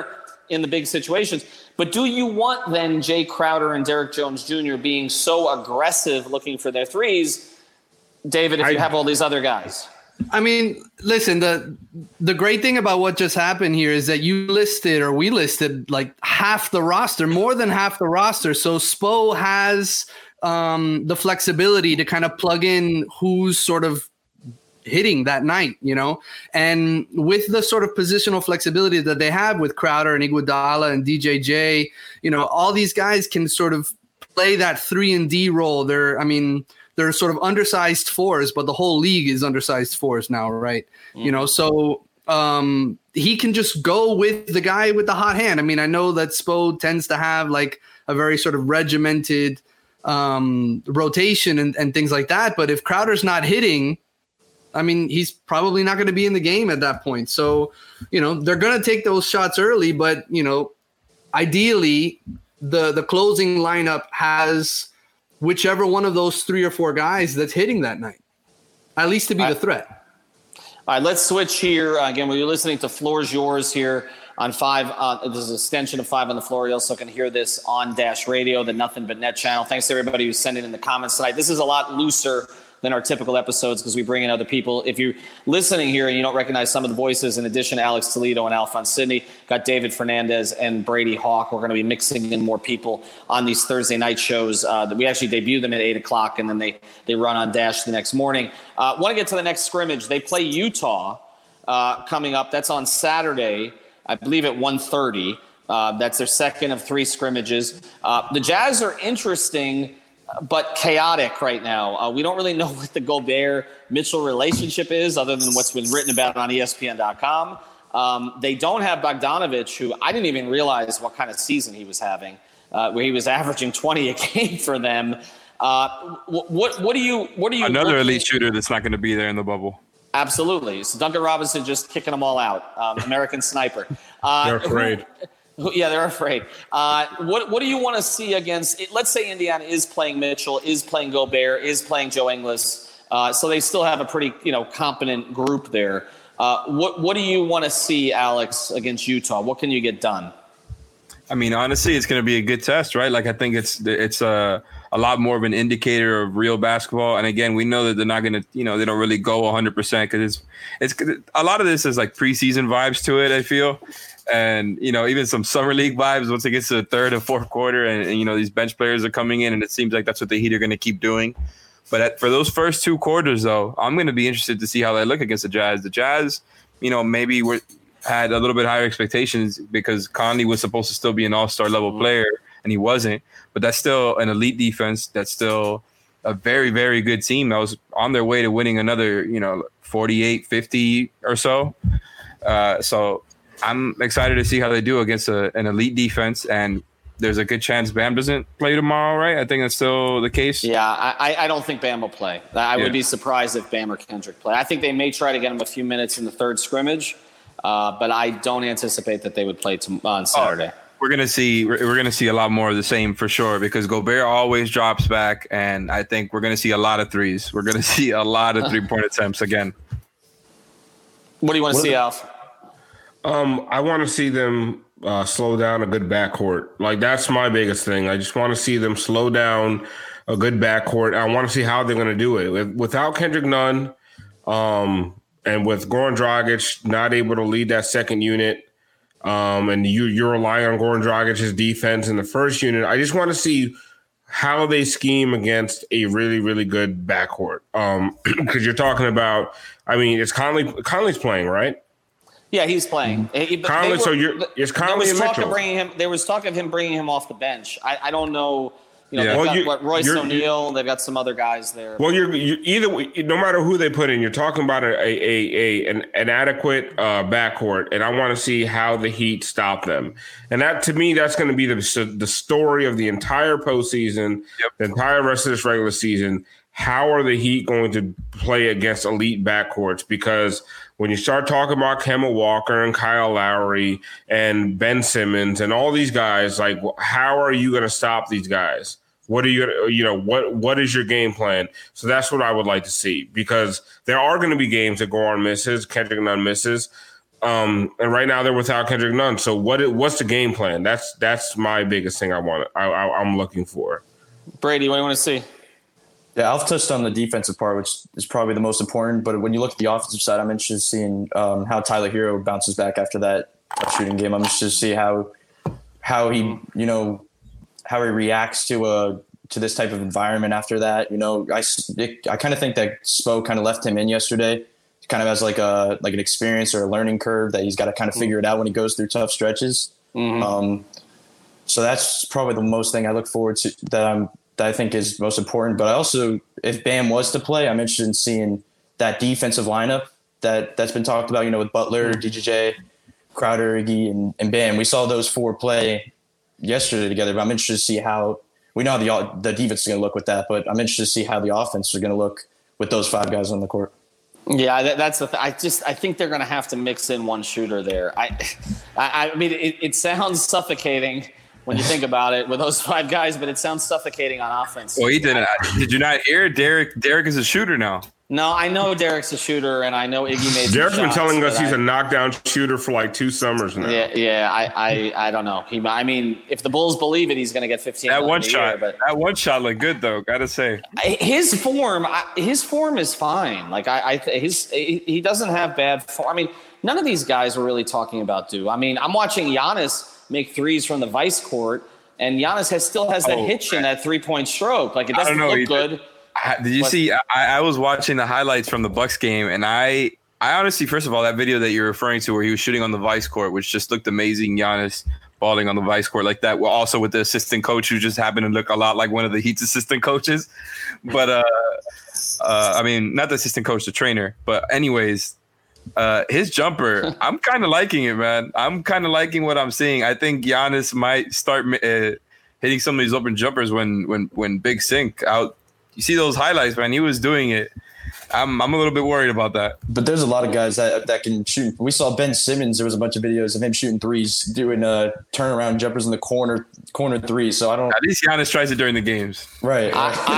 in the big situations. But do you want then Jay Crowder and Derek Jones Jr. being so aggressive looking for their threes, David, if you have all these other guys? I mean, listen, the great thing about what just happened here is that we listed like half the roster, more than half the roster. So Spo has the flexibility to kind of plug in who's sort of hitting that night, and with the sort of positional flexibility that they have with Crowder and Iguodala and DJJ, all these guys can sort of play that 3-and-D role. They're sort of undersized fours, but the whole league is undersized fours now, right? Mm-hmm. So he can just go with the guy with the hot hand. I mean, I know that Spo tends to have like a very sort of regimented rotation and things like that. But if Crowder's not hitting, I mean, he's probably not going to be in the game at that point. So, they're going to take those shots early, but, ideally the closing lineup has whichever one of those 3 or 4 guys that's hitting that night, at least to be the threat. All right, let's switch here. Again, we're listening to Floor's Yours here on 5. This is an extension of 5 on the Floor. You also can hear this on Dash Radio, the Nothing But Net channel. Thanks to everybody who's sending in the comments tonight. This is a lot looser than our typical episodes because we bring in other people. If you're listening here and you don't recognize some of the voices, in addition to Alex Toledo and Alphonse Sidney, got David Fernandez and Brady Hawk. We're going to be mixing in more people on these Thursday night shows. We actually debut them at 8 o'clock, and then they run on Dash the next morning. Want to get to the next scrimmage. They play Utah coming up. That's on Saturday, I believe at 1:30. That's their second of 3 scrimmages. The Jazz are interesting but chaotic right now. We don't really know what the Gobert-Mitchell relationship is other than what's been written about on ESPN.com. They don't have Bogdanovich, who I didn't even realize what kind of season he was having, where he was averaging 20 a game for them. What do you another elite shooter that's not going to be there in the bubble? Absolutely. So Duncan Robinson just kicking them all out. American sniper. They're afraid. Yeah, they're afraid. What do you want to see against? Let's say Indiana is playing Mitchell, is playing Gobert, is playing Joe Ingles. So they still have a pretty competent group there. What do you want to see, Alex, against Utah? What can you get done? I mean, honestly, it's going to be a good test, right? Like I think it's a lot more of an indicator of real basketball. And again, we know that they're not going to, they don't really go 100% because it's a lot of this is like preseason vibes to it, I feel. And, even some summer league vibes once it gets to the third and fourth quarter and these bench players are coming in and it seems like that's what the Heat are going to keep doing. But for those first 2 quarters, though, I'm going to be interested to see how they look against the Jazz. The Jazz, maybe had a little bit higher expectations because Conley was supposed to still be an all-star level player and he wasn't. But that's still an elite defense. That's still a very, very good team that was on their way to winning another, 48, 50 or so. So I'm excited to see how they do against an elite defense, and there's a good chance Bam doesn't play tomorrow, right? I think that's still the case. Yeah, I don't think Bam will play. I would be surprised if Bam or Kendrick play. I think they may try to get him a few minutes in the third scrimmage, but I don't anticipate that they would play on Saturday. We're gonna see a lot more of the same for sure because Gobert always drops back, and I think we're gonna see a lot of threes. We're gonna see a lot of 3-point attempts again. What do you want to see, Alf? I want to see them slow down a good backcourt. Like, that's my biggest thing. I just want to see them slow down a good backcourt. I want to see how they're going to do it. Without Kendrick Nunn and with Goran Dragic not able to lead that second unit, and you're relying on Goran Dragic's defense in the first unit, I just want to see how they scheme against a really, really good backcourt. Because you're talking about, it's Conley's playing, right? Yeah, he's playing. Conley, it's Conley and Mitchell. There was talk of him bringing him off the bench. I don't know. They've got Royce O'Neal. They've got some other guys there. Well, you're either way, no matter who they put in, you're talking about an adequate backcourt, and I want to see how the Heat stop them. And that, to me, that's going to be the story of the entire postseason, the entire rest of this regular season. How are the Heat going to play against elite backcourts? Because when you start talking about Kemba Walker and Kyle Lowry and Ben Simmons and all these guys, like, how are you going to stop these guys? What are you going to, what is your game plan? So that's what I would like to see, because there are going to be games that Goran misses, Kendrick Nunn misses, And right now they're without Kendrick Nunn. So what's the game plan? That's my biggest thing I'm looking for. Brady, what do you want to see? Yeah, I've touched on the defensive part, which is probably the most important. But when you look at the offensive side, I'm interested in seeing how Tyler Hero bounces back after that shooting game. I'm interested to see how he reacts to this type of environment after that. I kind of think that Spo kind of left him in yesterday, kind of as like an experience or a learning curve that he's got to kind of figure it out when he goes through tough stretches. Mm-hmm. So that's probably the most thing I look forward to that I think is most important. But I also, if Bam was to play, I'm interested in seeing that defensive lineup that's been talked about, with Butler, DJJ, Crowder, Iggy, and Bam. We saw those four play yesterday together, but I'm interested to see how we know how the defense is going to look with that, but I'm interested to see how the offense is going to look with those five guys on the court. Yeah, that's the thing. I think they're going to have to mix in one shooter there. I mean, it sounds suffocating when you think about it with those five guys, but it sounds suffocating on offense. Well, he didn't. Did you not hear Derek? Derek is a shooter now. No, I know Derek's a shooter, and I know Iggy made. Derek's been telling us he's a knockdown shooter for like 2 summers now. Yeah. I don't know. I mean, if the Bulls believe it, he's going to get 15. That one shot looked good though. Gotta say, his form is fine. Like he doesn't have bad form. I mean, none of these guys we're really talking about do. I mean, I'm watching Giannis make threes from the vice court, and Giannis still has that hitch in that 3-point stroke. Like it doesn't look good. Did you see? I was watching the highlights from the Bucks game, and I honestly, first of all, that video that you're referring to where he was shooting on the vice court, which just looked amazing. Giannis balling on the vice court like that. Well, also with the assistant coach who just happened to look a lot like one of the Heat's assistant coaches. But I mean, not the assistant coach, the trainer. But anyways, his jumper, I'm kind of liking it, man. I'm kind of liking what I'm seeing. I think Giannis might start hitting some of these open jumpers when Big Sink out. You see those highlights, man. He was doing it. I'm a little bit worried about that. But there's a lot of guys that can shoot. We saw Ben Simmons. There was a bunch of videos of him shooting threes, doing turnaround jumpers in the corner threes. So I don't. At least Giannis tries it during the games. Right.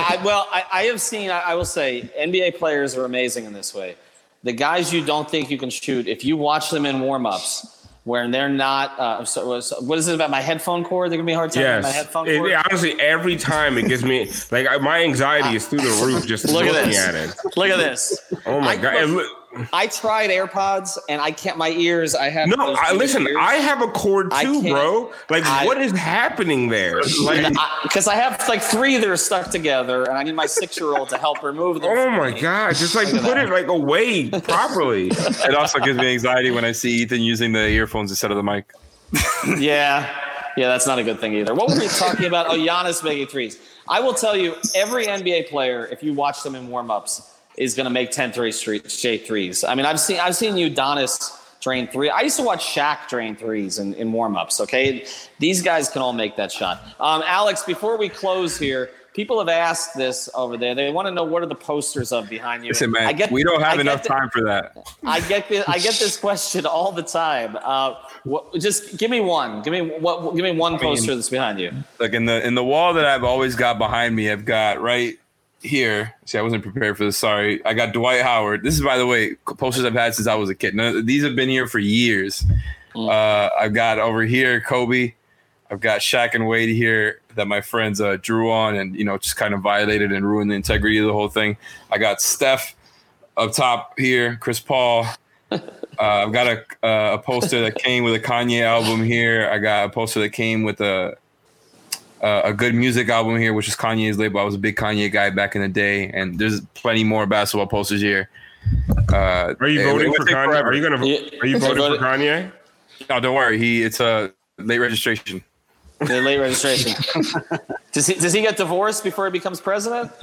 I have seen. I will say NBA players are amazing in this way. The guys you don't think you can shoot, if you watch them in warm-ups, where they're not what is it about my headphone cord? They're gonna be a hard time with my headphone cord. Honestly, every time it gives me my anxiety is through the roof just looking at it. Look at this. Oh my God. I tried AirPods and I can't. My ears. I have. No, listen. Ears. I have a cord too, bro. Like, what is happening there? Like, because I have like 3 that are stuck together, and I need my 6-year-old to help remove them. Oh my God! Just like put it like away properly. It also gives me anxiety when I see Ethan using the earphones instead of the mic. Yeah, that's not a good thing either. What were we talking about? Oh, Giannis making threes. I will tell you, every NBA player, if you watch them in warm-ups, is going to make 10 straight threes. I mean, I've seen Udonis drain 3. I used to watch Shaq drain threes in warm-ups, okay? These guys can all make that shot. Alex, before we close here, people have asked this over there. They want to know what are the posters of behind you. Listen, man, we don't have enough time for that. I get this question all the time. Just give me one. Give me one poster that's behind you. Like in the wall that I've always got behind me, I've got right here. See, I wasn't prepared for this. Sorry. I got Dwight Howard. This is, by the way, posters I've had since I was a kid. These have been here for years. I've got over here Kobe. I've got Shaq and Wade here that my friends drew on and, just kind of violated and ruined the integrity of the whole thing. I got Steph up top here, Chris Paul. I've got a poster that came with a Kanye album here. I got a poster that came with a good music album here, which is Kanye's label. I was a big Kanye guy back in the day, and there's plenty more basketball posters here. Are you voting for Kanye? Are you voting for Kanye? No, don't worry. It's a late registration. The late registration. Does he get divorced before he becomes president?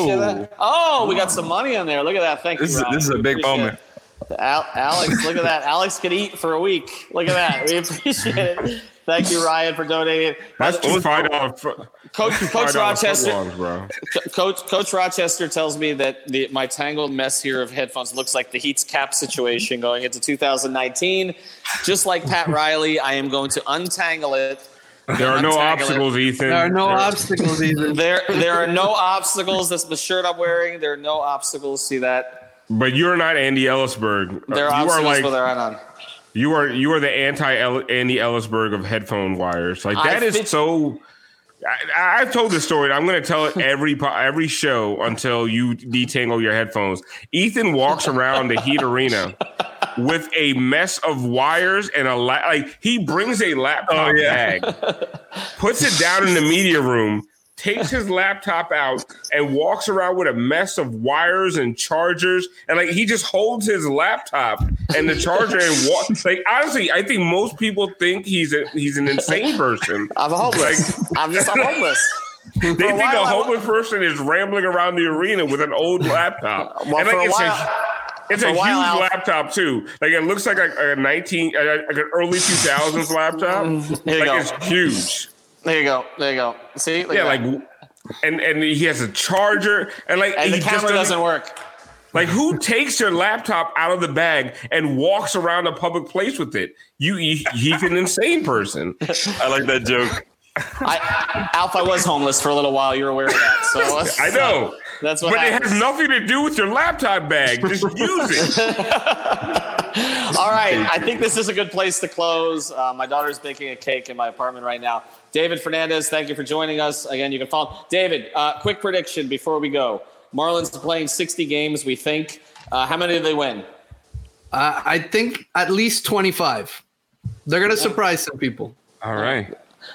We got some money in there. Look at that. Thank you. This is a big moment. Alex, look at that. Alex could eat for a week. Look at that. We appreciate it. Thank you, Ryan, for donating. That's $5. Coach Rochester. Bro. Coach Rochester tells me that my tangled mess here of headphones looks like the Heat's cap situation going into 2019. Just like Pat Riley, I am going to untangle it. There are no obstacles, Ethan. There are no obstacles, Ethan. There are no obstacles. That's the shirt I'm wearing. There are no obstacles. See that? But you're not Andy Ellisberg. There are obstacles, but there are none. You are the Andy Ellisberg of headphone wires. Like that is so. I've told this story. I'm going to tell it every show until you detangle your headphones. Ethan walks around the Heat Arena with a mess of wires and he brings a laptop bag, puts it down in the media room, takes his laptop out and walks around with a mess of wires and chargers. And like, he just holds his laptop and the charger and walks. Like, honestly, I think most people think he's an insane person. I'm homeless. I'm homeless. They think a homeless person is rambling around the arena with an old laptop. Well, and like, it's a huge Alf, laptop too. Like it looks like an early 2000s laptop. It's huge. There you go. See? And he has a charger and the camera doesn't work. Like, who takes their laptop out of the bag and walks around a public place with it? He's an insane person. I like that joke. Alf, I was homeless for a little while. You're aware of that. So I know. That's what But happens. it has nothing to do with your laptop bag. Just use it. All right. I think this is a good place to close. My daughter's baking a cake in my apartment right now. David Fernandez, thank you for joining us. Again, you can follow. David, quick prediction before we go. Marlins are playing 60 games, we think. How many do they win? I think at least 25. They're going to surprise some people. All right.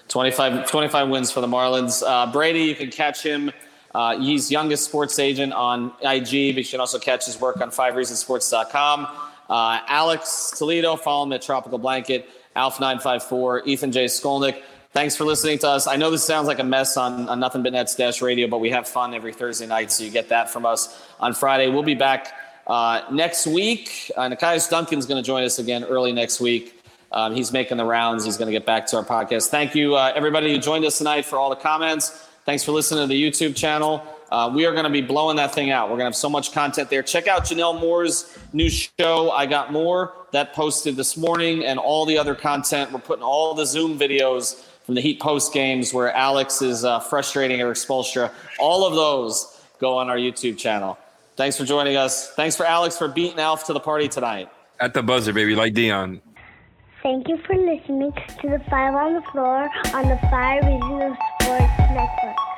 25 wins for the Marlins. Brady, you can catch him. He's youngest sports agent on IG, but you can also catch his work on 5reasonsports.com. Alex Toledo, follow him at Tropical Blanket. Alf954, Ethan J. Skolnick. Thanks for listening to us. I know this sounds like a mess on Nothing But Nets Dash Radio, but we have fun every Thursday night, so you get that from us on Friday. We'll be back next week. Nekias Duncan's going to join us again early next week. He's making the rounds. He's going to get back to our podcast. Thank you, everybody who joined us tonight, for all the comments. Thanks for listening to the YouTube channel. We are going to be blowing that thing out. We're going to have so much content there. Check out Janelle Moore's new show, I Got More. That posted this morning, and all the other content. We're putting all the Zoom videos from the Heat post games where Alex is frustrating Eric Spoelstra. All of those go on our YouTube channel. Thanks for joining us. Thanks for Alex for beating Alf to the party tonight. At the buzzer, baby, like Dion. Thank you for listening to the Five on the Floor on the 5 Reasons Sports Network.